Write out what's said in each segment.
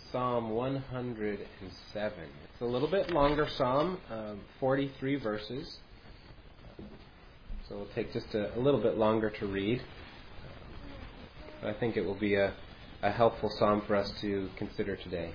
Psalm 107. It's a little bit longer psalm, 43 verses. So it'll take just a little bit longer to read. I think it will be a helpful psalm for us to consider today.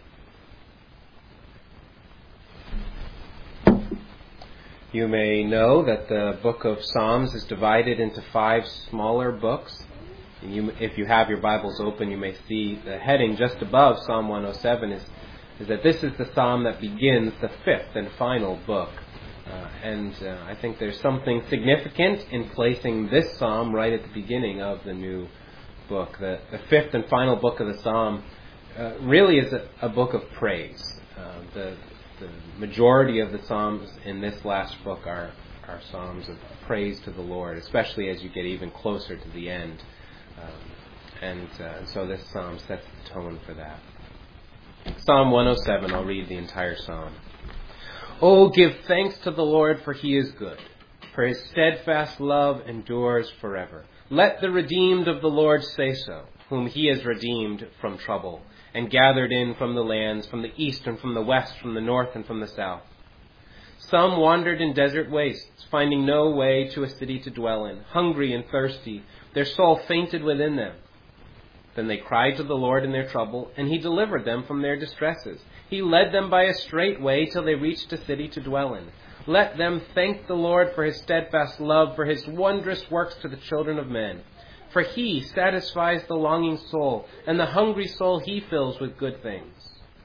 You may know that the book of Psalms is divided into 5 smaller books. And if you have your Bibles open, you may see the heading just above Psalm 107 is that this is the psalm that begins the 5th and final book. I think there's something significant in placing this psalm right at the beginning of the new book. The 5th and final book of the psalm really is a book of praise. The majority of the psalms in this last book are psalms of praise to the Lord, especially as you get even closer to the end. So this psalm sets the tone for that. Psalm 107, I'll read the entire psalm. Oh, give thanks to the Lord, for he is good, for his steadfast love endures forever. Let the redeemed of the Lord say so, whom he has redeemed from trouble, and gathered in from the lands, from the east and from the west, from the north and from the south. Some wandered in desert wastes, finding no way to a city to dwell in, hungry and thirsty. Their soul fainted within them. Then they cried to the Lord in their trouble, and he delivered them from their distresses. He led them by a straight way till they reached a city to dwell in. Let them thank the Lord for his steadfast love, for his wondrous works to the children of men. For he satisfies the longing soul, and the hungry soul he fills with good things.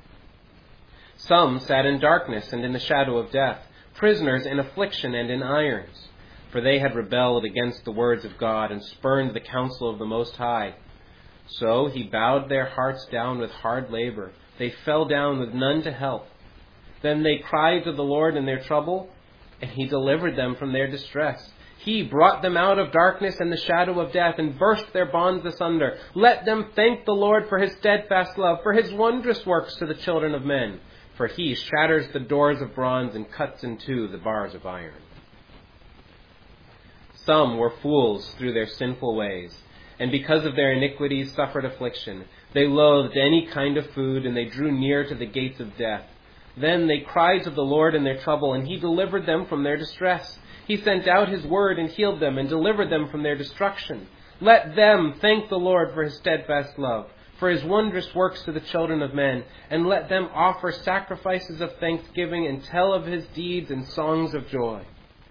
Some sat in darkness and in the shadow of death, prisoners in affliction and in irons. For they had rebelled against the words of God and spurned the counsel of the Most High. So he bowed their hearts down with hard labor. They fell down with none to help. Then they cried to the Lord in their trouble, and he delivered them from their distress. He brought them out of darkness and the shadow of death and burst their bonds asunder. Let them thank the Lord for his steadfast love, for his wondrous works to the children of men. For he shatters the doors of bronze and cuts in two the bars of iron. Some were fools through their sinful ways, and because of their iniquities suffered affliction. They loathed any kind of food, and they drew near to the gates of death. Then they cried to the Lord in their trouble, and he delivered them from their distress. He sent out his word and healed them and delivered them from their destruction. Let them thank the Lord for his steadfast love, for his wondrous works to the children of men, and let them offer sacrifices of thanksgiving and tell of his deeds and songs of joy.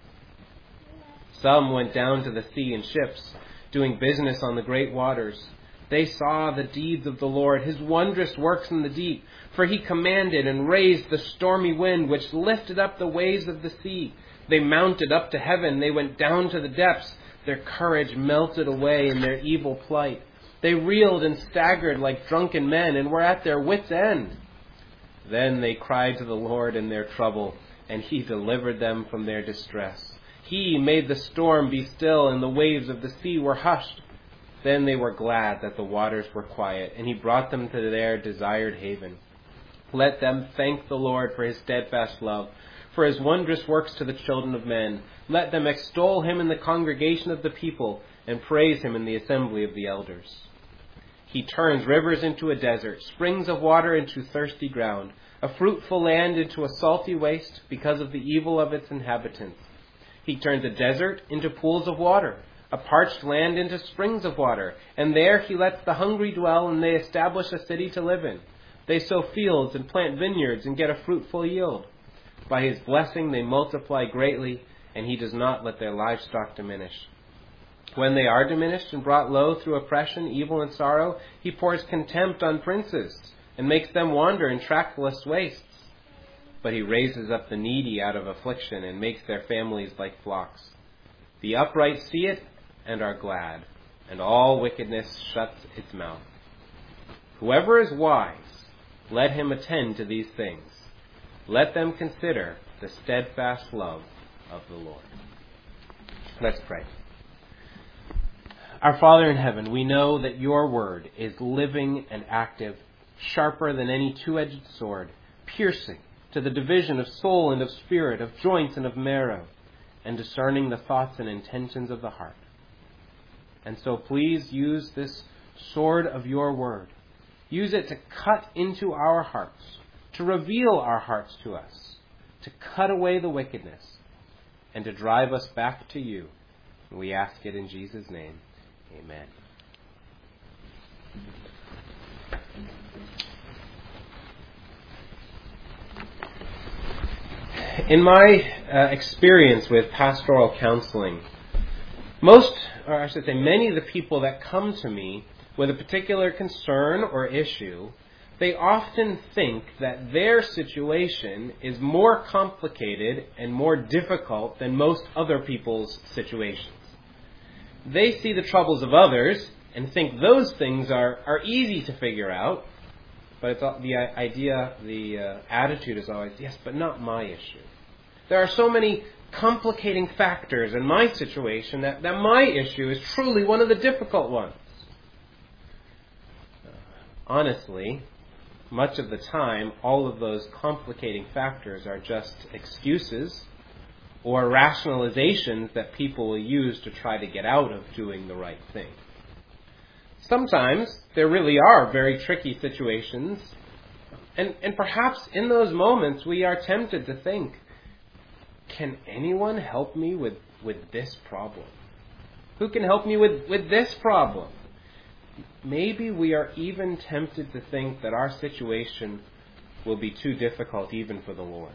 Some went down to the sea in ships, doing business on the great waters. They saw the deeds of the Lord, his wondrous works in the deep. For he commanded and raised the stormy wind, which lifted up the waves of the sea. They mounted up to heaven, they went down to the depths. Their courage melted away in their evil plight. They reeled and staggered like drunken men, and were at their wits' end. Then they cried to the Lord in their trouble, and he delivered them from their distress. He made the storm be still, and the waves of the sea were hushed. Then they were glad that the waters were quiet, and he brought them to their desired haven. Let them thank the Lord for his steadfast love, for his wondrous works to the children of men. Let them extol him in the congregation of the people, and praise him in the assembly of the elders. He turns rivers into a desert, springs of water into thirsty ground, a fruitful land into a salty waste because of the evil of its inhabitants. He turns a desert into pools of water, a parched land into springs of water, and there he lets the hungry dwell, and they establish a city to live in. They sow fields and plant vineyards and get a fruitful yield. By his blessing they multiply greatly, and he does not let their livestock diminish. When they are diminished and brought low through oppression, evil, and sorrow, he pours contempt on princes and makes them wander in trackless wastes. But he raises up the needy out of affliction and makes their families like flocks. The upright see it and are glad, and all wickedness shuts its mouth. Whoever is wise, let him attend to these things. Let them consider the steadfast love of the Lord. Let's pray. Our Father in heaven, we know that your word is living and active, sharper than any two-edged sword, piercing to the division of soul and of spirit, of joints and of marrow, and discerning the thoughts and intentions of the heart. And so please use this sword of your word Use it to cut into our hearts, to reveal our hearts to us, to cut away the wickedness, and to drive us back to you. We ask it in Jesus' name. Amen. In my experience with pastoral counseling, many of the people that come to me with a particular concern or issue, they often think that their situation is more complicated and more difficult than most other people's situations. They see the troubles of others and think those things are easy to figure out, but it's the attitude is always, yes, but not my issue. There are so many complicating factors in my situation that my issue is truly one of the difficult ones. Honestly, much of the time, all of those complicating factors are just excuses or rationalizations that people will use to try to get out of doing the right thing. Sometimes there really are very tricky situations, and perhaps in those moments we are tempted to think, can anyone help me with this problem? Who can help me with this problem? Maybe we are even tempted to think that our situation will be too difficult even for the Lord.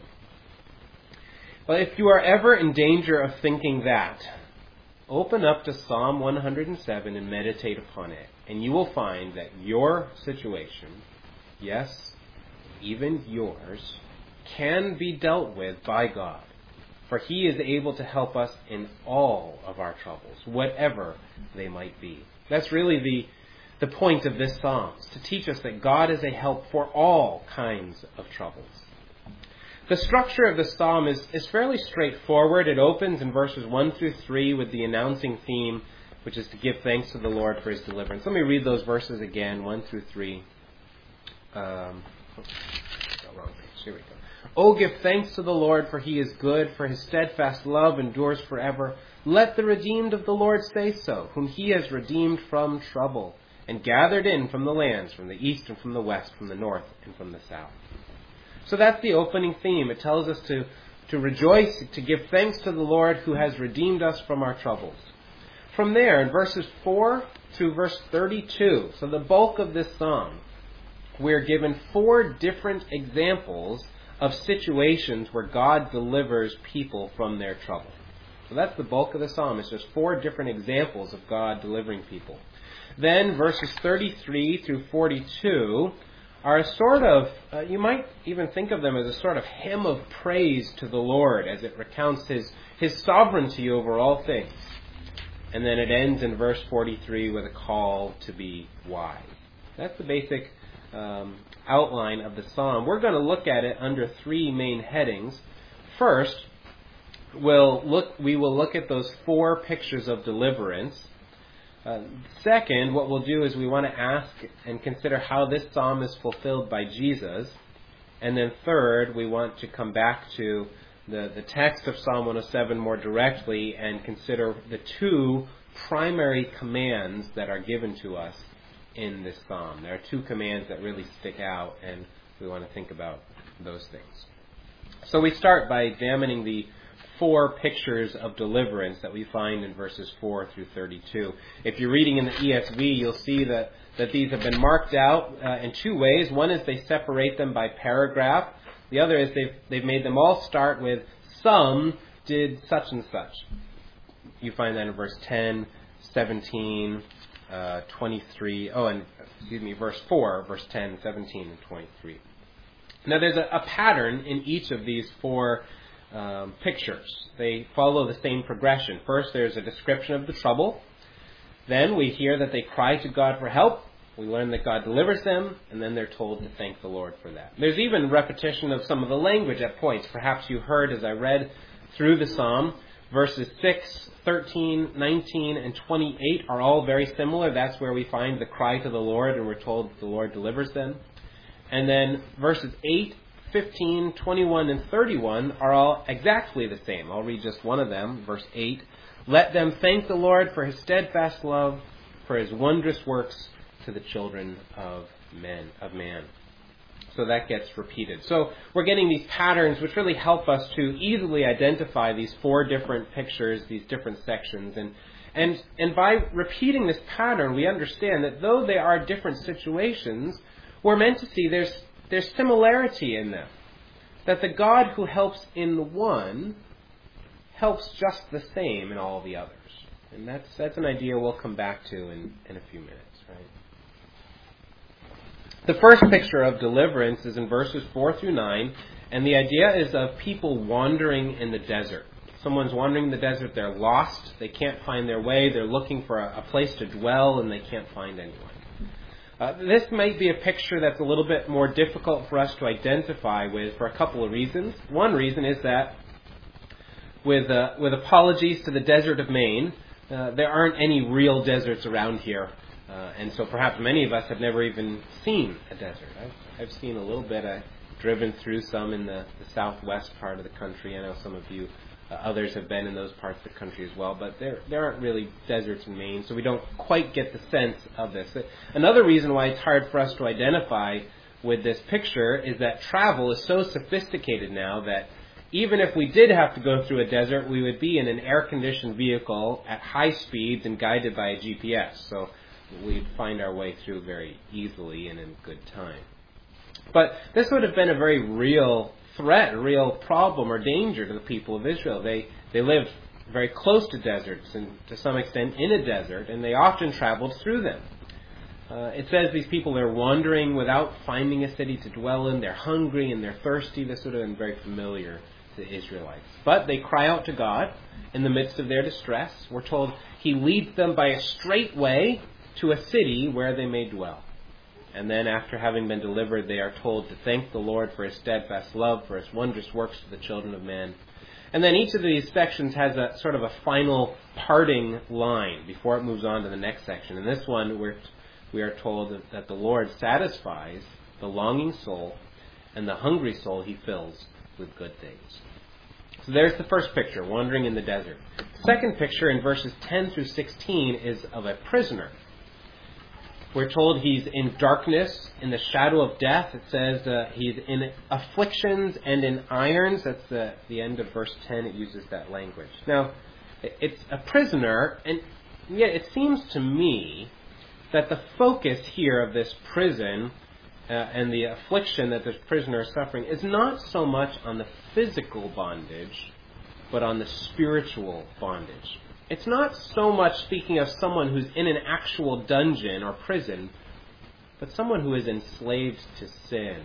But if you are ever in danger of thinking that, open up to Psalm 107 and meditate upon it, and you will find that your situation, yes, even yours, can be dealt with by God. For He is able to help us in all of our troubles, whatever they might be. That's really the point of this psalm, is to teach us that God is a help for all kinds of troubles. The structure of the psalm is fairly straightforward. It opens in verses 1 through 3 with the announcing theme, which is to give thanks to the Lord for His deliverance. Let me read those verses again, 1 through 3. Wrong page. Here we go. Oh, give thanks to the Lord, for He is good, for His steadfast love endures forever. Let the redeemed of the Lord say so, whom He has redeemed from trouble, and gathered in from the lands, from the east and from the west, from the north and from the south. So that's the opening theme. It tells us to rejoice, to give thanks to the Lord who has redeemed us from our troubles. From there, in verses 4 through verse 32, so the bulk of this psalm, we're given 4 different examples of situations where God delivers people from their trouble. So that's the bulk of the psalm. It's just 4 different examples of God delivering people. Then verses 33 through 42 are a sort of, you might even think of them as a sort of hymn of praise to the Lord as it recounts His sovereignty over all things. And then it ends in verse 43 with a call to be wise. That's the basic outline of the psalm. We're going to look at it under 3 main headings. First, we will look at those 4 pictures of deliverance. Second, what we'll do is we want to ask and consider how this psalm is fulfilled by Jesus. And then third, we want to come back to the text of Psalm 107 more directly and consider the 2 primary commands that are given to us in this psalm. There are 2 commands that really stick out, and we want to think about those things. So we start by examining the 4 pictures of deliverance that we find in verses 4 through 32. If you're reading in the ESV, you'll see that these have been marked out in 2 ways. One is they separate them by paragraph. The other is they've made them all start with, some did such and such. You find that in verse 10, 17, 23, verse 4, verse 10, 17, and 23. Now there's a pattern in each of these 4 pictures. They follow the same progression. First, there's a description of the trouble. Then we hear that they cry to God for help. We learn that God delivers them, and then they're told to thank the Lord for that. There's even repetition of some of the language at points. Perhaps you heard as I read through the psalm, verses 6, 13, 19, and 28 are all very similar. That's where we find the cry to the Lord, and we're told that the Lord delivers them. And then verses 8, 15, 21, and 31 are all exactly the same. I'll read just one of them. Verse 8, let them thank the Lord for His steadfast love, for His wondrous works to the children of man. So that gets repeated. So we're getting these patterns which really help us to easily identify these 4 different pictures, these different sections. And by repeating this pattern, we understand that though they are different situations, we're meant to see there's similarity in them. That the God who helps in the one helps just the same in all the others. And that's an idea we'll come back to in a few minutes, right? The first picture of deliverance is in verses 4 through 9, and the idea is of people wandering in the desert. Someone's wandering in the desert, they're lost, they can't find their way, they're looking for a place to dwell, and they can't find anyone. This might be a picture that's a little bit more difficult for us to identify with for a couple of reasons. One reason is that with apologies to the desert of Maine, there aren't any real deserts around here. And so perhaps many of us have never even seen a desert. I've seen a little bit. I've driven through some in the southwest part of the country. I know some of you, others have been in those parts of the country as well. But there aren't really deserts in Maine, so we don't quite get the sense of this. Another reason why it's hard for us to identify with this picture is that travel is so sophisticated now that even if we did have to go through a desert, we would be in an air-conditioned vehicle at high speeds and guided by a GPS. So we'd find our way through very easily and in good time. But this would have been a very real threat, a real problem or danger to the people of Israel. They lived very close to deserts and to some extent in a desert, and they often traveled through them. It says these people are wandering without finding a city to dwell in. They're hungry and they're thirsty. This would have been very familiar to the Israelites. But they cry out to God in the midst of their distress. We're told He leads them by a straight way to a city where they may dwell. And then after having been delivered, they are told to thank the Lord for His steadfast love, for His wondrous works to the children of man. And then each of these sections has a sort of a final parting line before it moves on to the next section. In this one, we are told that the Lord satisfies the longing soul, and the hungry soul He fills with good things. So there's the first picture, wandering in the desert. The second picture in verses 10 through 16 is of a prisoner. We're told he's in darkness, in the shadow of death. It says he's in afflictions and in irons. That's the end of verse 10. It uses that language. Now, it's a prisoner, and yet it seems to me that the focus here of this prison and the affliction that this prisoner is suffering is not so much on the physical bondage, but on the spiritual bondage. It's not so much speaking of someone who's in an actual dungeon or prison, but someone who is enslaved to sin.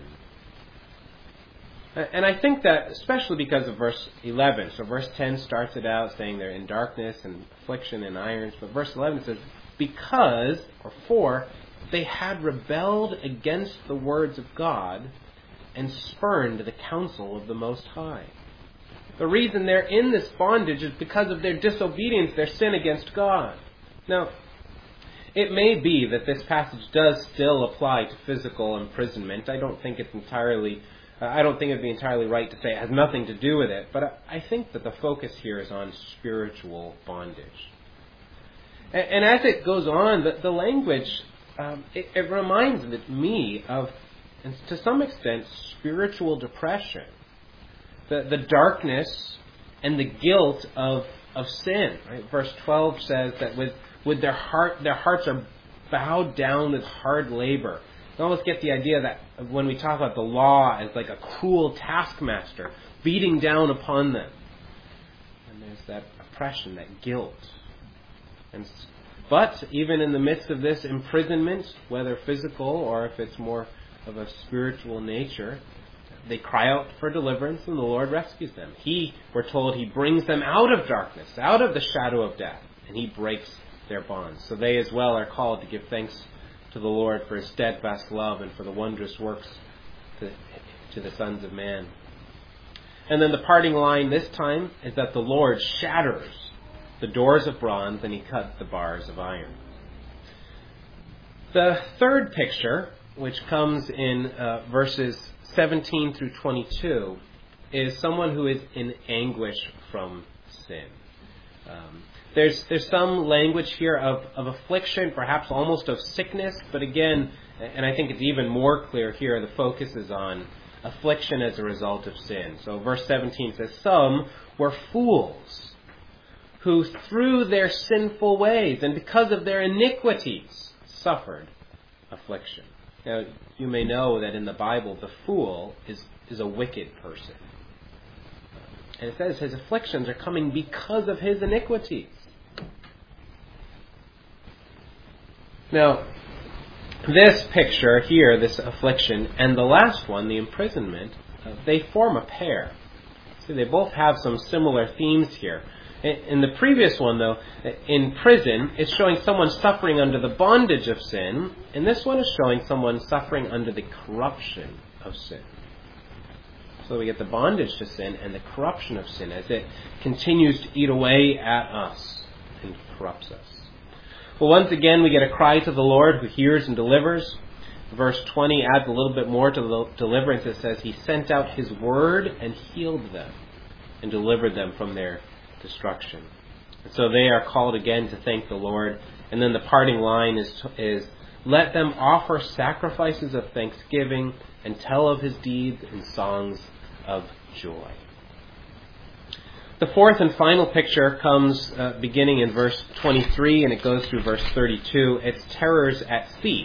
And I think that especially because of verse 11. So verse 10 starts it out saying they're in darkness and affliction and irons. But verse 11 says, because, or for, they had rebelled against the words of God and spurned the counsel of the Most High. The reason they're in this bondage is because of their disobedience, their sin against God. Now, it may be that this passage does still apply to physical imprisonment. I don't think it'd be entirely right to say it has nothing to do with it, but I think that the focus here is on spiritual bondage. And as it goes on, the language, it reminds me of, and to some extent, spiritual depression. The darkness and the guilt of sin. Right? Verse 12 says that with their hearts are bowed down with hard labor. You almost get the idea that when we talk about the law as like a cruel taskmaster beating down upon them. And there's that oppression, that guilt. But even in the midst of this imprisonment, whether physical or if it's more of a spiritual nature, they cry out for deliverance and the Lord rescues them. We're told He brings them out of darkness, out of the shadow of death, and He breaks their bonds. So they as well are called to give thanks to the Lord for His steadfast love and for the wondrous works to the sons of man. And then the parting line this time is that the Lord shatters the doors of bronze and He cuts the bars of iron. The third picture, which comes in verses 17 through 22, is someone who is in anguish from sin. There's some language here of affliction, perhaps almost of sickness, but again, and I think it's even more clear here, the focus is on affliction as a result of sin. So verse 17 says, some were fools who through their sinful ways and because of their iniquities suffered affliction. Now, you may know that in the Bible, the fool is a wicked person. And it says his afflictions are coming because of his iniquities. Now, this picture here, this affliction, and the last one, the imprisonment, they form a pair. See, they both have some similar themes here. In the previous one, though, in prison, it's showing someone suffering under the bondage of sin, and this one is showing someone suffering under the corruption of sin. So we get the bondage to sin and the corruption of sin as it continues to eat away at us and corrupts us. Well, once again, we get a cry to the Lord who hears and delivers. Verse 20 adds a little bit more to the deliverance. It says, He sent out His word and healed them and delivered them from their destruction. And so they are called again to thank the Lord. And then the parting line is let them offer sacrifices of thanksgiving and tell of His deeds in songs of joy. The fourth and final picture comes beginning in verse 23 and it goes through verse 32. It's terrors at sea.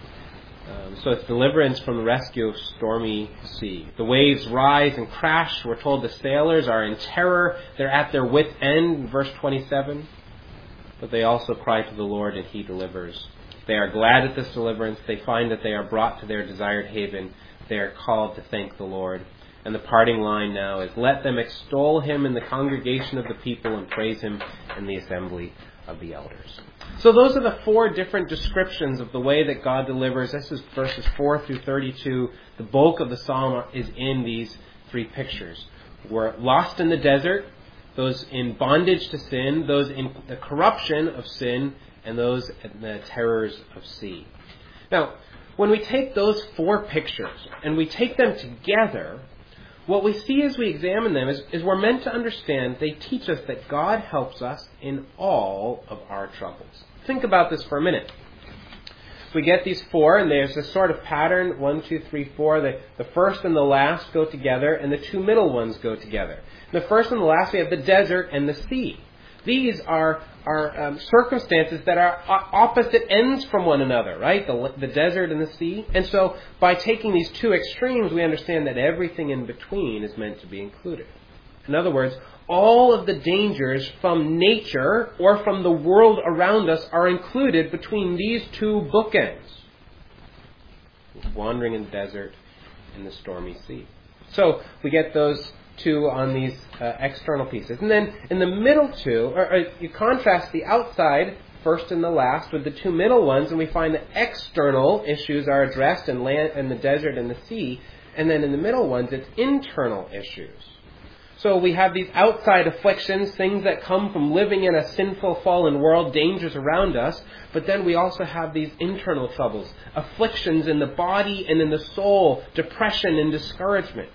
So it's deliverance from the rescue of stormy sea. The waves rise and crash. We're told the sailors are in terror. They're at their wit's end in verse 27. But they also cry to the Lord and He delivers. They are glad at this deliverance. They find that they are brought to their desired haven. They are called to thank the Lord. And the parting line now is, let them extol Him in the congregation of the people and praise Him in the assembly of the elders. So those are the four different descriptions of the way that God delivers. This is verses 4 through 32. The bulk of the psalm is in these three pictures. We're lost in the desert, those in bondage to sin, those in the corruption of sin, and those in the terrors of sea. Now, when we take those four pictures and we take them together, what we see as we examine them is we're meant to understand they teach us that God helps us in all of our troubles. Think about this for a minute. We get these four, and there's this sort of pattern, 1, 2, 3, 4. The first and the last go together, and the two middle ones go together. In the first and the last, we have the desert and the sea. These are circumstances that are opposite ends from one another, right? The desert and the sea. And so by taking these two extremes, we understand that everything in between is meant to be included. In other words, all of the dangers from nature or from the world around us are included between these two bookends. Wandering in the desert and the stormy sea. So we get those two on these external pieces. And then in the middle two, you contrast the outside, first and the last, with the two middle ones, and we find that external issues are addressed in land and the desert and the sea. And then in the middle ones, it's internal issues. So we have these outside afflictions, things that come from living in a sinful, fallen world, dangers around us. But then we also have these internal troubles, afflictions in the body and in the soul, depression and discouragement.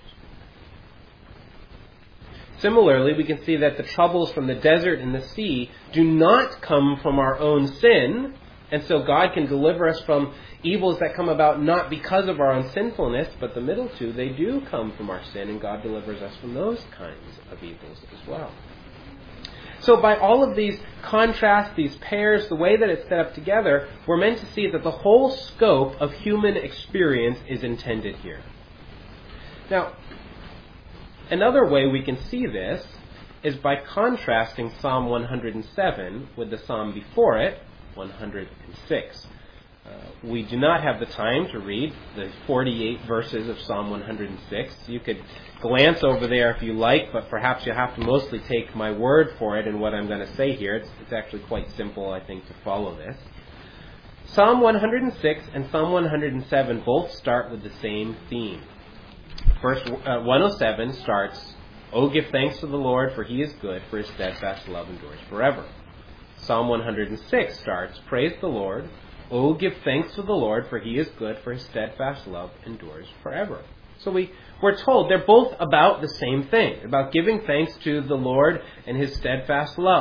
Similarly, we can see that the troubles from the desert and the sea do not come from our own sin, and so God can deliver us from evils that come about not because of our own sinfulness, but the middle two, they do come from our sin, and God delivers us from those kinds of evils as well. So by all of these contrasts, these pairs, the way that it's set up together, we're meant to see that the whole scope of human experience is intended here. Now, another way we can see this is by contrasting Psalm 107 with the psalm before it, 106. We do not have the time to read the 48 verses of Psalm 106. You could glance over there if you like, but perhaps you have to mostly take my word for it and what I'm going to say here. It's actually quite simple, I think, to follow this. Psalm 106 and Psalm 107 both start with the same theme. Verse 107 starts, "Oh, give thanks to the Lord, for He is good, for His steadfast love endures forever." Psalm 106 starts, "Praise the Lord. Oh, give thanks to the Lord, for He is good, for His steadfast love endures forever." So we're told they're both about the same thing, about giving thanks to the Lord and His steadfast love.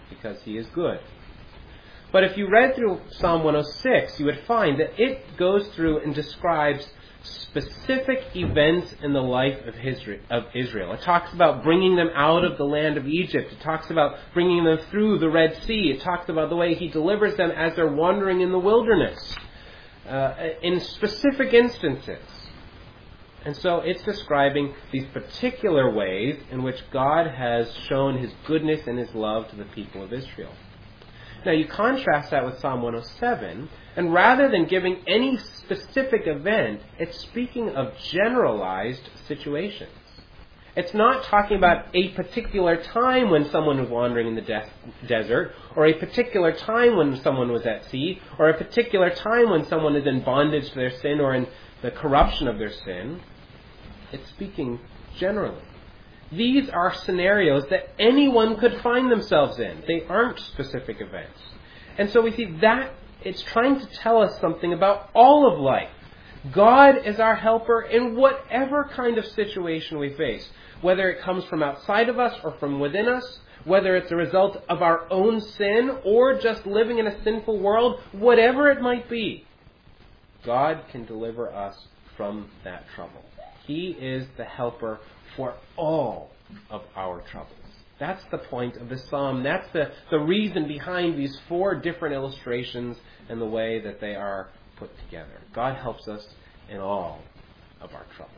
because he is good. But if you read through Psalm 106, you would find that it goes through and describes specific events in the life of Israel. It talks about bringing them out of the land of Egypt. It talks about bringing them through the Red Sea. It talks about the way he delivers them as they're wandering in the wilderness, in specific instances. And so it's describing these particular ways in which God has shown his goodness and his love to the people of Israel. Now you contrast that with Psalm 107, and rather than giving any specific event, it's speaking of generalized situations. It's not talking about a particular time when someone was wandering in the desert, or a particular time when someone was at sea, or a particular time when someone is in bondage to their sin or in the corruption of their sin. It's speaking generally. These are scenarios that anyone could find themselves in. They aren't specific events. And so we see that it's trying to tell us something about all of life. God is our helper in whatever kind of situation we face, whether it comes from outside of us or from within us, whether it's a result of our own sin or just living in a sinful world, whatever it might be. God can deliver us from that trouble. He is the helper for all of our troubles. That's the point of the psalm. That's the reason behind these 4 different illustrations and the way that they are put together. God helps us in all of our troubles.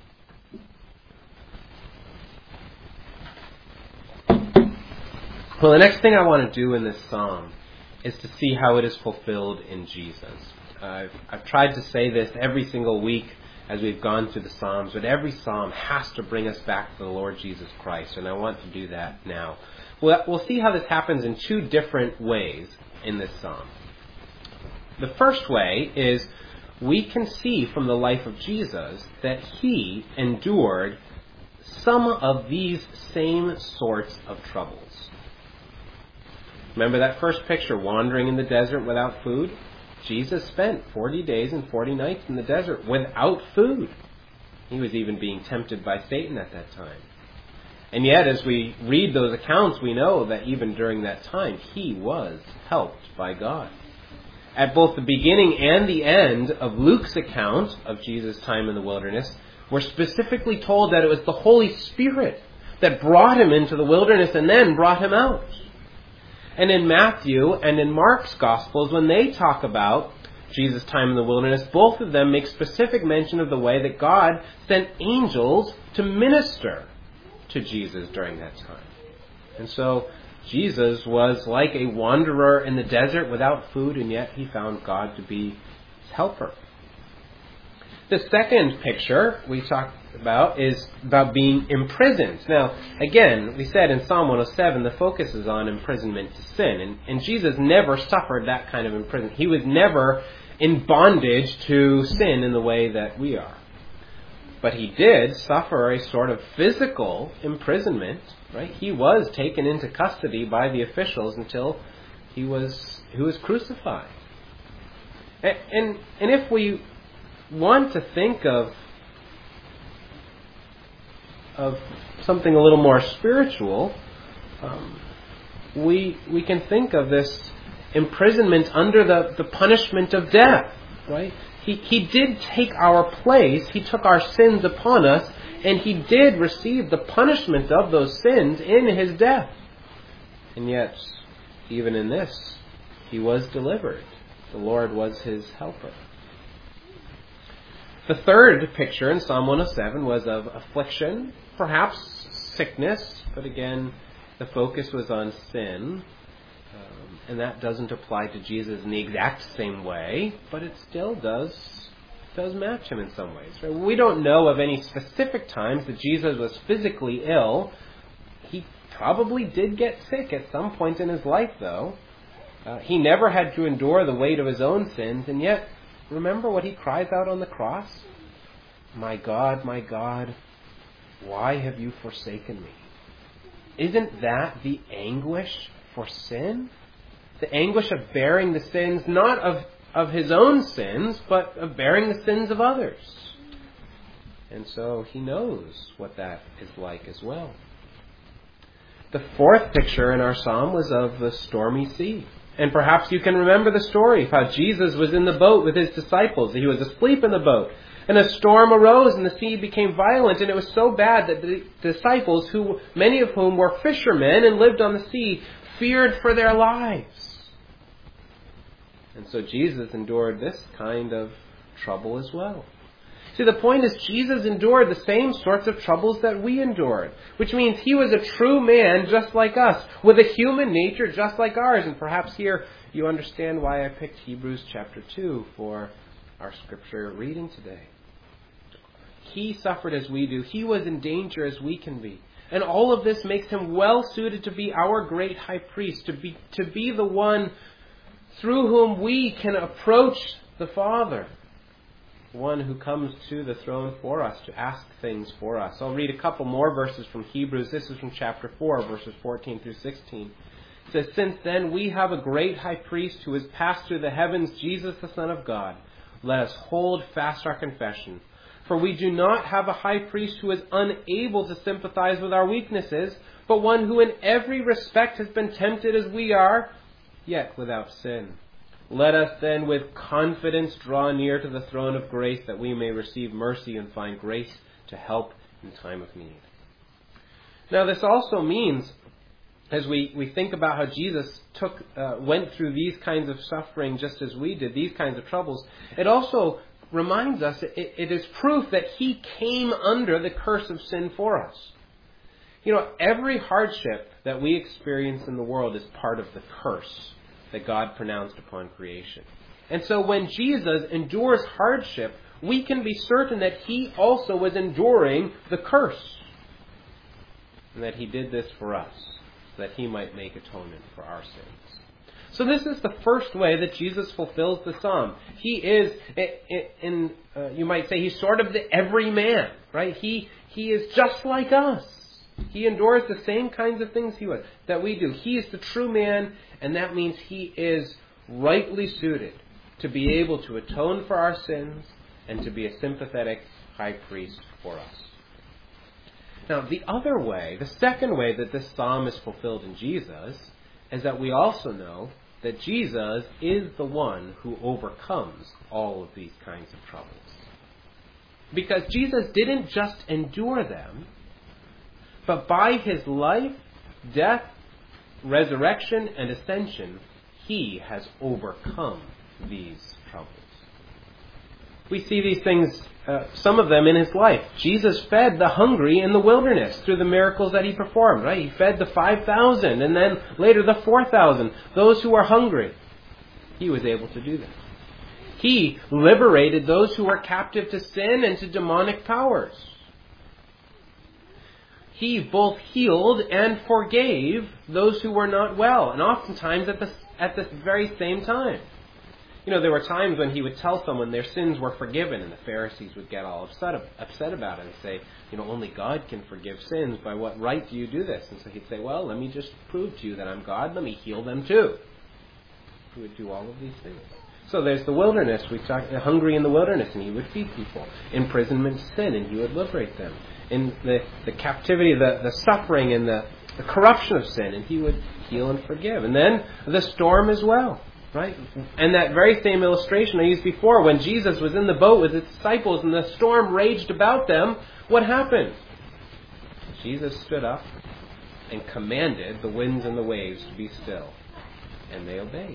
Well, the next thing I want to do in this psalm is to see how it is fulfilled in Jesus. I've tried to say this every single week as we've gone through the Psalms, but every Psalm has to bring us back to the Lord Jesus Christ, and I want to do that now. We'll see how this happens in 2 different ways in this Psalm. The first way is we can see from the life of Jesus that he endured some of these same sorts of troubles. Remember that first picture, wandering in the desert without food? Jesus spent 40 days and 40 nights in the desert without food. He was even being tempted by Satan at that time. And yet, as we read those accounts, we know that even during that time, he was helped by God. At both the beginning and the end of Luke's account of Jesus' time in the wilderness, we're specifically told that it was the Holy Spirit that brought him into the wilderness and then brought him out. And in Matthew and in Mark's Gospels, when they talk about Jesus' time in the wilderness, both of them make specific mention of the way that God sent angels to minister to Jesus during that time. And so Jesus was like a wanderer in the desert without food, and yet he found God to be his helper. The second picture we talked about is about being imprisoned. Now, again, we said in Psalm 107, the focus is on imprisonment to sin. And Jesus never suffered that kind of imprisonment. He was never in bondage to sin in the way that we are. But he did suffer a sort of physical imprisonment, right? He was taken into custody by the officials until he was crucified. And if we want to think of something a little more spiritual, we can think of this imprisonment under the punishment of death, right? He did take our place, he took our sins upon us, and he did receive the punishment of those sins in his death. And yet, even in this, he was delivered. The Lord was his helper. The third picture in Psalm 107 was of affliction, perhaps sickness, but again, the focus was on sin. And that doesn't apply to Jesus in the exact same way, but it still does match him in some ways. Right? We don't know of any specific times that Jesus was physically ill. He probably did get sick at some point in his life, though. He never had to endure the weight of his own sins, and yet, remember what he cries out on the cross? My God, why have you forsaken me? Isn't that the anguish for sin? The anguish of bearing the sins, not of his own sins, but of bearing the sins of others. And so he knows what that is like as well. The fourth picture in our psalm was of the stormy sea. And perhaps you can remember the story of how Jesus was in the boat with his disciples. He was asleep in the boat. And a storm arose and the sea became violent. And it was so bad that the disciples, many of whom were fishermen and lived on the sea, feared for their lives. And so Jesus endured this kind of trouble as well. See, the point is Jesus endured the same sorts of troubles that we endured, which means he was a true man just like us, with a human nature just like ours. And perhaps here you understand why I picked Hebrews chapter 2 for our scripture reading today. He suffered as we do. He was in danger as we can be. And all of this makes him well suited to be our great high priest, to be the one through whom we can approach the Father. One who comes to the throne for us, to ask things for us. I'll read a couple more verses from Hebrews. This is from chapter 4, verses 14 through 16. It says, "Since then we have a great high priest who has passed through the heavens, Jesus the Son of God. Let us hold fast our confession. For we do not have a high priest who is unable to sympathize with our weaknesses, but one who in every respect has been tempted as we are, yet without sin. Let us then with confidence draw near to the throne of grace that we may receive mercy and find grace to help in time of need." Now this also means, as we think about how Jesus went through these kinds of suffering just as we did, these kinds of troubles, it also reminds us, it is proof that he came under the curse of sin for us. You know, every hardship that we experience in the world is part of the curse that God pronounced upon creation. And so when Jesus endures hardship, we can be certain that he also was enduring the curse. And that he did this for us, so that he might make atonement for our sins. So this is the first way that Jesus fulfills the psalm. He is, you might say, he's sort of the everyman, right? He is just like us. He endures the same kinds of things that we do. He is the true man, and that means he is rightly suited to be able to atone for our sins and to be a sympathetic high priest for us. Now, the other way, the second way that this psalm is fulfilled in Jesus, is that we also know that Jesus is the one who overcomes all of these kinds of troubles. Because Jesus didn't just endure them, but by his life, death, resurrection, and ascension, he has overcome these troubles. We see these things, some of them in his life. Jesus fed the hungry in the wilderness through the miracles that he performed, right? He fed the 5,000 and then later the 4,000, those who were hungry. He was able to do that. He liberated those who were captive to sin and to demonic powers. He both healed and forgave those who were not well, and oftentimes at the very same time. You know, there were times when he would tell someone their sins were forgiven, and the Pharisees would get all upset about it and say, you know, only God can forgive sins. By what right do you do this? And so he'd say, well, let me just prove to you that I'm God. Let me heal them too. He would do all of these things. So there's the wilderness. We talked hungry in the wilderness, and he would feed people. Imprisonment to sin, and he would liberate them. In the captivity, the suffering, and the corruption of sin, and he would heal and forgive. And then the storm as well, right? And that very same illustration I used before, when Jesus was in the boat with his disciples and the storm raged about them, what happened? Jesus stood up and commanded the winds and the waves to be still. And they obeyed.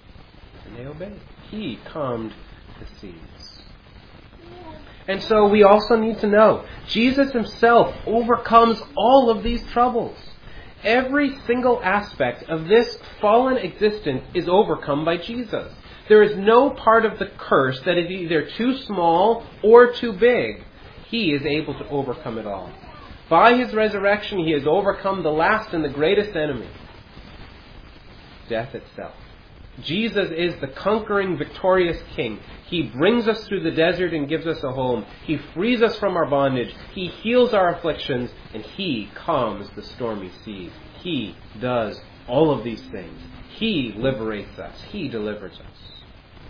He calmed the seas. And so we also need to know, Jesus himself overcomes all of these troubles. Every single aspect of this fallen existence is overcome by Jesus. There is no part of the curse that is either too small or too big. He is able to overcome it all. By his resurrection, he has overcome the last and the greatest enemy, death itself. Jesus is the conquering, victorious King. He brings us through the desert and gives us a home. He frees us from our bondage. He heals our afflictions, and he calms the stormy seas. He does all of these things. He liberates us. He delivers us.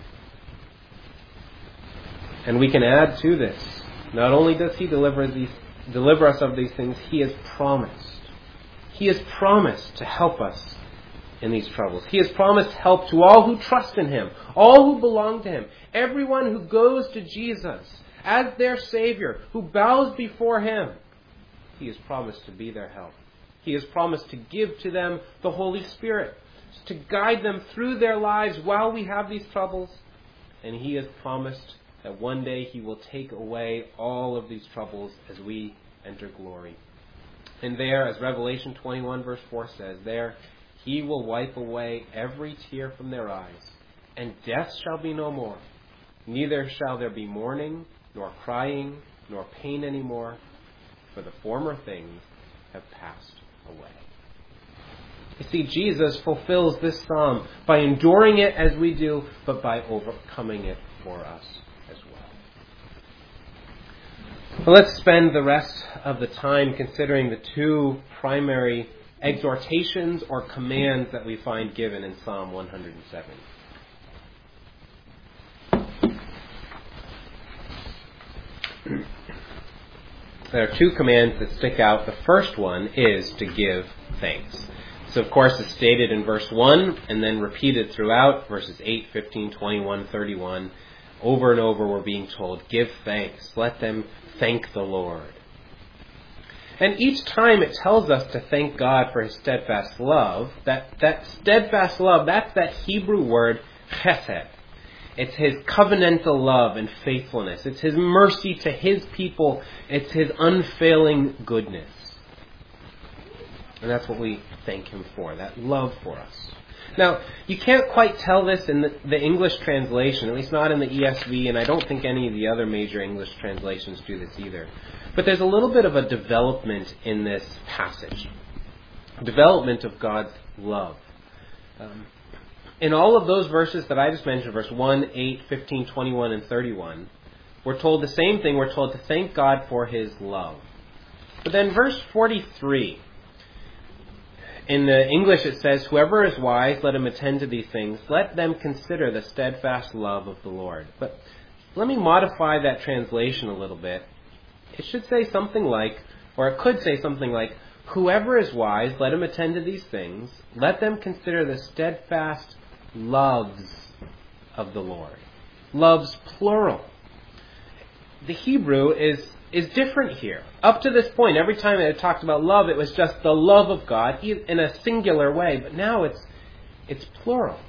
And we can add to this, not only does he deliver us of these things, he has promised. He has promised to help us in these troubles. He has promised help to all who trust in Him, all who belong to Him, everyone who goes to Jesus as their Savior, who bows before Him. He has promised to be their help. He has promised to give to them the Holy Spirit, to guide them through their lives while we have these troubles. And He has promised that one day He will take away all of these troubles as we enter glory. And there, as Revelation 21 verse 4 says, there He will wipe away every tear from their eyes, and death shall be no more. Neither shall there be mourning, nor crying, nor pain any more, for the former things have passed away. You see, Jesus fulfills this psalm by enduring it as we do, but by overcoming it for us as well. So let's spend the rest of the time considering the two primary exhortations or commands that we find given in Psalm 107. There are two commands that stick out. The first one is to give thanks. So, of course, it's stated in verse 1 and then repeated throughout verses 8, 15, 21, 31. Over and over we're being told, give thanks. Let them thank the Lord. And each time it tells us to thank God for His steadfast love. That steadfast love, that's that Hebrew word chesed. It's His covenantal love and faithfulness. It's His mercy to His people. It's His unfailing goodness. And that's what we thank Him for, that love for us. Now, you can't quite tell this in the English translation, at least not in the ESV, and I don't think any of the other major English translations do this either. But there's a little bit of a development in this passage. Development of God's love. In all of those verses that I just mentioned, verse 1, 8, 15, 21, and 31, we're told the same thing. We're told to thank God for His love. But then verse 43, in the English it says, whoever is wise, let him attend to these things. Let them consider the steadfast love of the Lord. But let me modify that translation a little bit. It should say something like, or it could say something like, whoever is wise, let him attend to these things. Let them consider the steadfast loves of the Lord. Loves plural. The Hebrew is different here. Up to this point, every time it talked about love, it was just the love of God in a singular way. But now it's plural.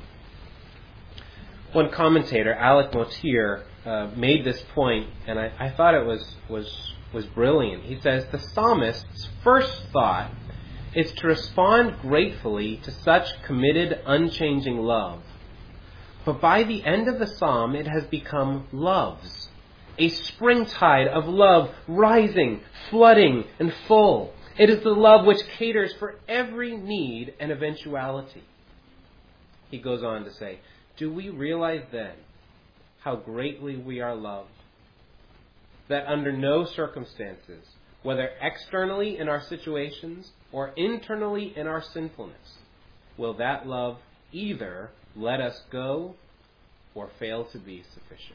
One commentator, Alec Motyer, made this point, and I thought it was brilliant. He says, the psalmist's first thought is to respond gratefully to such committed, unchanging love. But by the end of the psalm, it has become loves. A springtide of love rising, flooding, and full. It is the love which caters for every need and eventuality. He goes on to say, do we realize then how greatly we are loved? That under no circumstances, whether externally in our situations or internally in our sinfulness, will that love either let us go or fail to be sufficient.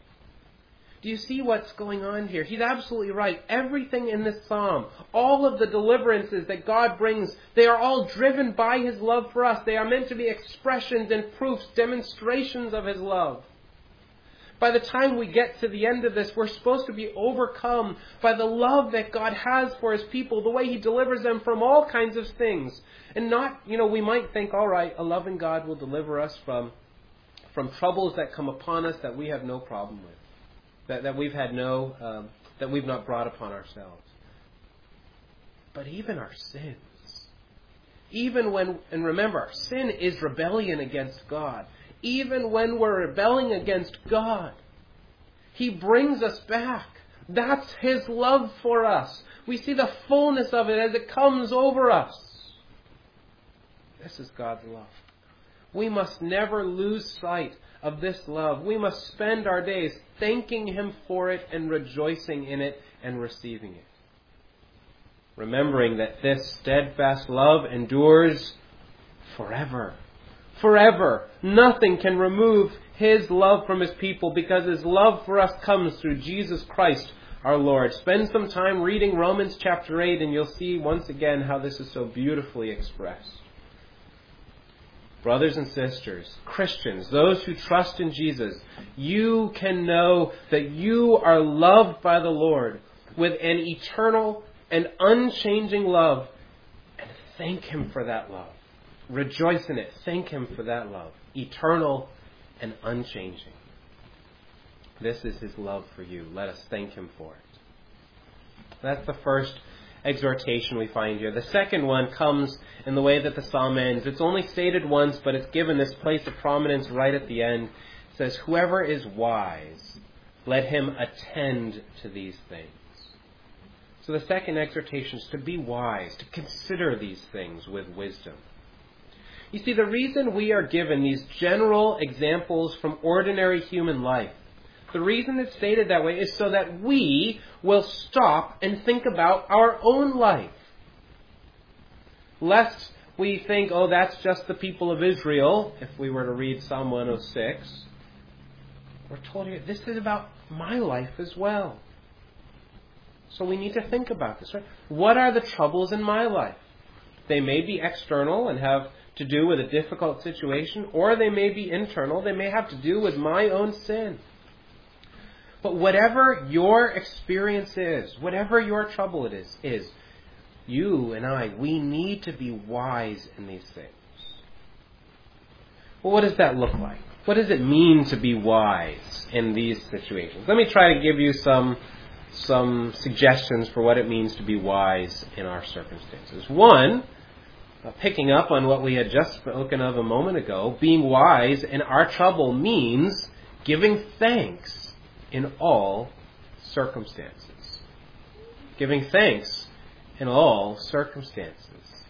Do you see what's going on here? He's absolutely right. Everything in this psalm, all of the deliverances that God brings, they are all driven by His love for us. They are meant to be expressions and proofs, demonstrations of His love. By the time we get to the end of this, we're supposed to be overcome by the love that God has for His people, the way He delivers them from all kinds of things. And not, we might think, all right, a loving God will deliver us from troubles that come upon us that we have no problem with. That we've had that we've not brought upon ourselves. But even our sins, and remember, sin is rebellion against God. Even when we're rebelling against God, He brings us back. That's His love for us. We see the fullness of it as it comes over us. This is God's love. We must never lose sight of this love. We must spend our days thanking Him for it and rejoicing in it and receiving it. Remembering that this steadfast love endures forever. Forever. Nothing can remove His love from His people because His love for us comes through Jesus Christ, our Lord. Spend some time reading Romans chapter 8 and you'll see once again how this is so beautifully expressed. Brothers and sisters, Christians, those who trust in Jesus, you can know that you are loved by the Lord with an eternal and unchanging love, and thank Him for that love. Rejoice in it. Thank Him for that love. Eternal and unchanging. This is His love for you. Let us thank Him for it. That's the first exhortation we find here. The second one comes in the way that the psalm ends. It's only stated once, but it's given this place of prominence right at the end. It says, whoever is wise, let him attend to these things. So the second exhortation is to be wise, to consider these things with wisdom. You see, the reason we are given these general examples from ordinary human life, the reason it's stated that way is so that we will stop and think about our own life. Lest we think, oh, that's just the people of Israel, if we were to read Psalm 106. We're told here, this is about my life as well. So we need to think about this, right? What are the troubles in my life? They may be external and have to do with a difficult situation, or they may be internal. They may have to do with my own sin. But whatever your experience is, whatever your trouble it is, you and I, we need to be wise in these things. Well, what does that look like? What does it mean to be wise in these situations? Let me try to give you some suggestions for what it means to be wise in our circumstances. One, picking up on what we had just spoken of a moment ago, being wise in our trouble means giving thanks in all circumstances. Giving thanks in all circumstances.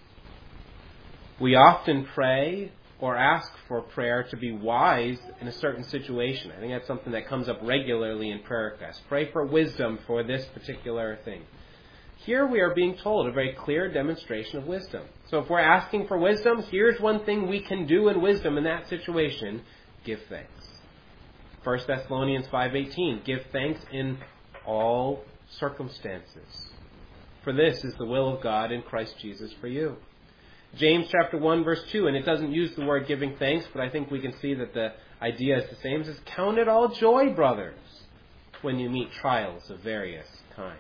We often pray or ask for prayer to be wise in a certain situation. I think that's something that comes up regularly in prayer requests. Pray for wisdom for this particular thing. Here we are being told a very clear demonstration of wisdom. So if we're asking for wisdom, here's one thing we can do in wisdom in that situation. Give thanks. 1 Thessalonians 5:18, give thanks in all circumstances. For this is the will of God in Christ Jesus for you. James chapter 1 verse 2, and it doesn't use the word giving thanks, but I think we can see that the idea is the same. It says, count it all joy, brothers, when you meet trials of various kinds.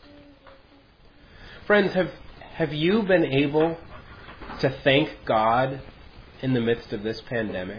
Friends, have you been able to thank God in the midst of this pandemic?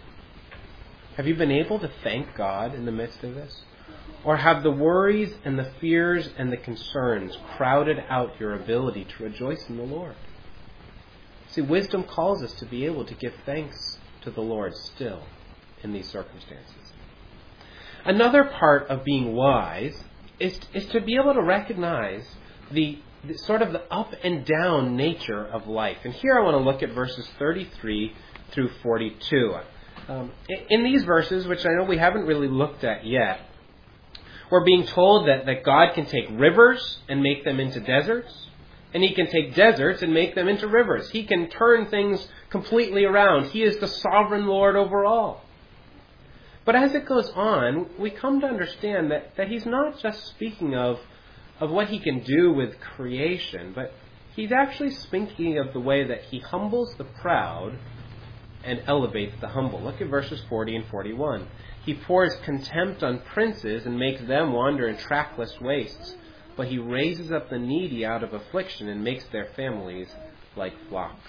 Have you been able to thank God in the midst of this? Or have the worries and the fears and the concerns crowded out your ability to rejoice in the Lord? See, wisdom calls us to be able to give thanks to the Lord still in these circumstances. Another part of being wise is to be able to recognize the sort of the up and down nature of life. And here I want to look at verses 33 through 42. In these verses, which I know we haven't really looked at yet, we're being told that God can take rivers and make them into deserts, and He can take deserts and make them into rivers. He can turn things completely around. He is the sovereign Lord over all. But as it goes on, we come to understand that He's not just speaking of what He can do with creation, but He's actually speaking of the way that He humbles the proud and elevates the humble. Look at verses 40 and 41. He pours contempt on princes and makes them wander in trackless wastes, but He raises up the needy out of affliction and makes their families like flocks.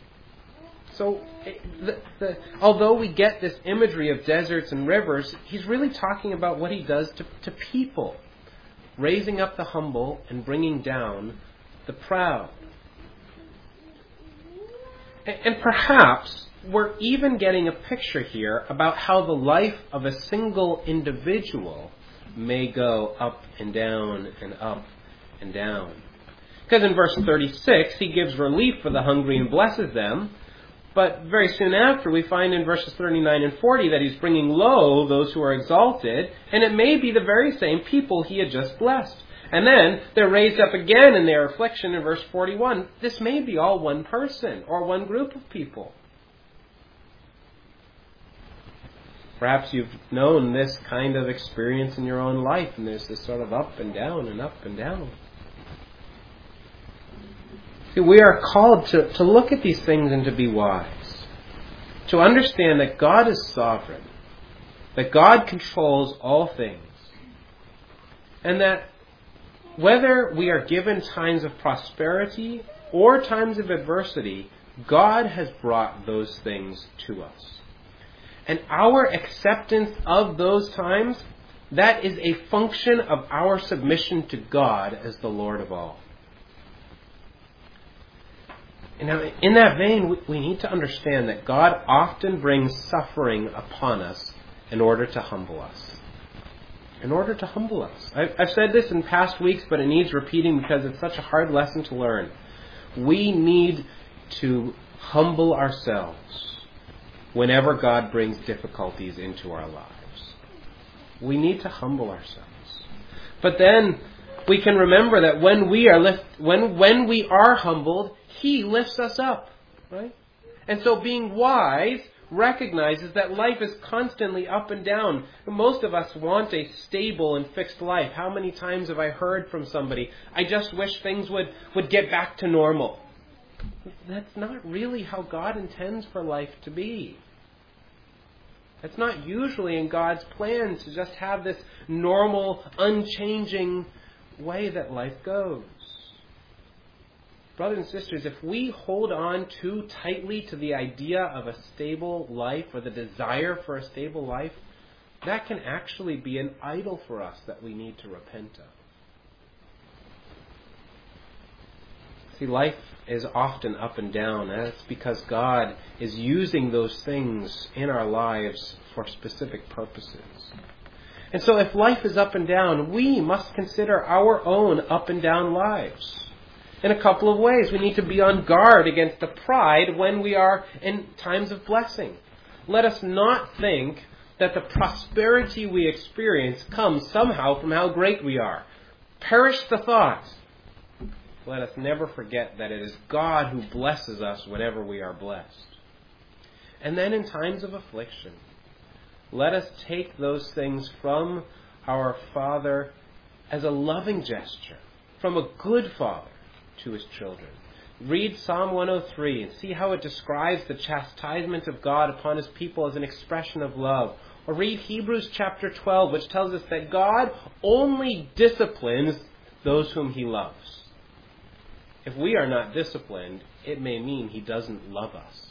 So, although we get this imagery of deserts and rivers, He's really talking about what He does to people, raising up the humble and bringing down the proud. And perhaps we're even getting a picture here about how the life of a single individual may go up and down and up and down. Because in verse 36, He gives relief for the hungry and blesses them. But very soon after, we find in verses 39 and 40 that He's bringing low those who are exalted. And it may be the very same people He had just blessed. And then they're raised up again in their affliction in verse 41. This may be all one person or one group of people. Perhaps you've known this kind of experience in your own life, and there's this sort of up and down and up and down. See, we are called to look at these things and to be wise. To understand that God is sovereign. That God controls all things. And that whether we are given times of prosperity or times of adversity, God has brought those things to us. And our acceptance of those times, that is a function of our submission to God as the Lord of all. And now, in that vein, we need to understand that God often brings suffering upon us in order to humble us. In order to humble us. I've said this in past weeks, but it needs repeating because it's such a hard lesson to learn. We need to humble ourselves whenever God brings difficulties into our lives. We need to humble ourselves. But then we can remember that when we are humbled, He lifts us up, right? And so being wise recognizes that life is constantly up and down. Most of us want a stable and fixed life. How many times have I heard from somebody, I just wish things would get back to normal. That's not really how God intends for life to be. It's not usually in God's plan to just have this normal, unchanging way that life goes. Brothers and sisters, if we hold on too tightly to the idea of a stable life or the desire for a stable life, that can actually be an idol for us that we need to repent of. See, life is often up and down, and that's because God is using those things in our lives for specific purposes. And so if life is up and down, we must consider our own up and down lives. In a couple of ways, we need to be on guard against the pride when we are in times of blessing. Let us not think that the prosperity we experience comes somehow from how great we are. Perish the thought. Let us never forget that it is God who blesses us whenever we are blessed. And then in times of affliction, let us take those things from our Father as a loving gesture, from a good Father to His children. Read Psalm 103 and see how it describes the chastisement of God upon His people as an expression of love. Or read Hebrews chapter 12, which tells us that God only disciplines those whom He loves. If we are not disciplined, it may mean He doesn't love us.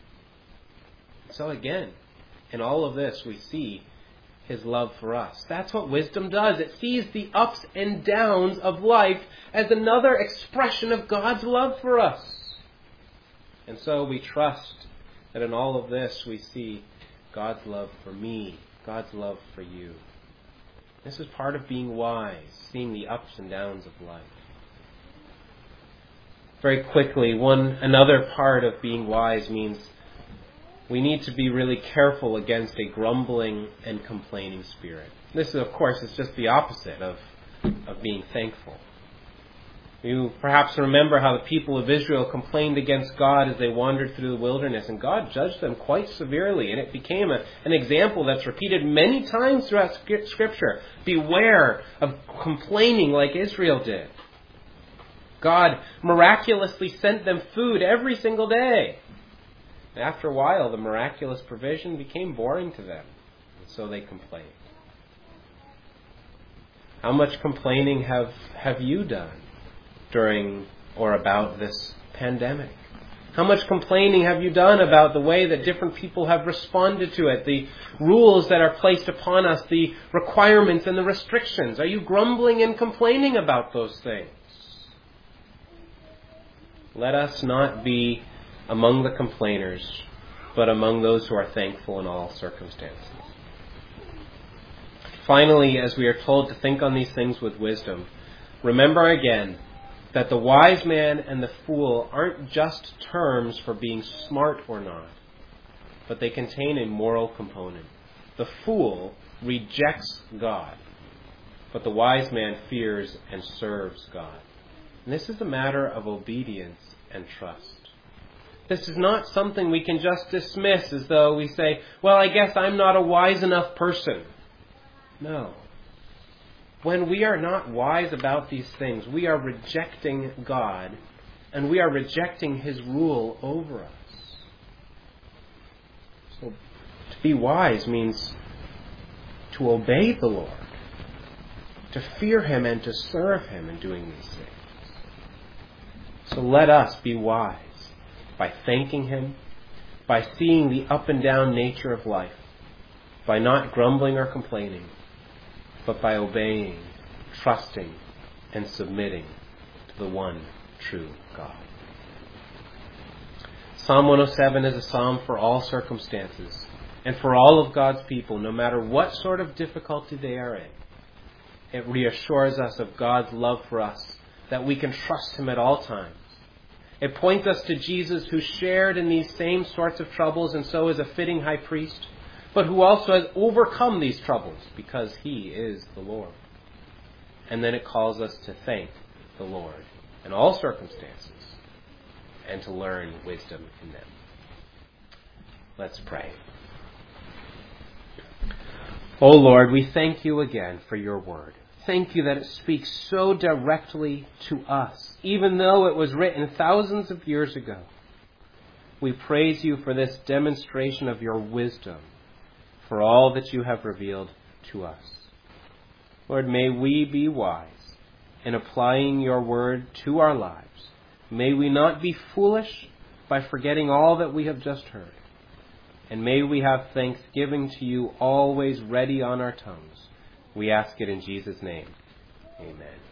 So again, in all of this we see His love for us. That's what wisdom does. It sees the ups and downs of life as another expression of God's love for us. And so we trust that in all of this we see God's love for me, God's love for you. This is part of being wise, seeing the ups and downs of life. Very quickly, another part of being wise means we need to be really careful against a grumbling and complaining spirit. This, of course, is just the opposite of being thankful. You perhaps remember how the people of Israel complained against God as they wandered through the wilderness, and God judged them quite severely, and it became an example that's repeated many times throughout Scripture. Beware of complaining like Israel did. God miraculously sent them food every single day. After a while, the miraculous provision became boring to them, and so they complained. How much complaining have you done during or about this pandemic? How much complaining have you done about the way that different people have responded to it, the rules that are placed upon us, the requirements and the restrictions? Are you grumbling and complaining about those things? Let us not be among the complainers, but among those who are thankful in all circumstances. Finally, as we are told to think on these things with wisdom, remember again that the wise man and the fool aren't just terms for being smart or not, but they contain a moral component. The fool rejects God, but the wise man fears and serves God. And this is a matter of obedience and trust. This is not something we can just dismiss as though we say, well, I guess I'm not a wise enough person. No. When we are not wise about these things, we are rejecting God, and we are rejecting His rule over us. So to be wise means to obey the Lord, to fear Him and to serve Him in doing these things. So let us be wise by thanking Him, by seeing the up and down nature of life, by not grumbling or complaining, but by obeying, trusting, and submitting to the one true God. Psalm 107 is a psalm for all circumstances and for all of God's people, no matter what sort of difficulty they are in. It reassures us of God's love for us, that we can trust Him at all times. It points us to Jesus, who shared in these same sorts of troubles and so is a fitting high priest, but who also has overcome these troubles because He is the Lord. And then it calls us to thank the Lord in all circumstances and to learn wisdom in them. Let's pray. O Lord, we thank You again for Your word. Thank You that it speaks so directly to us, even though it was written thousands of years ago. We praise You for this demonstration of Your wisdom, for all that You have revealed to us. Lord, may we be wise in applying Your word to our lives. May we not be foolish by forgetting all that we have just heard. And may we have thanksgiving to You always ready on our tongues. We ask it in Jesus' name. Amen.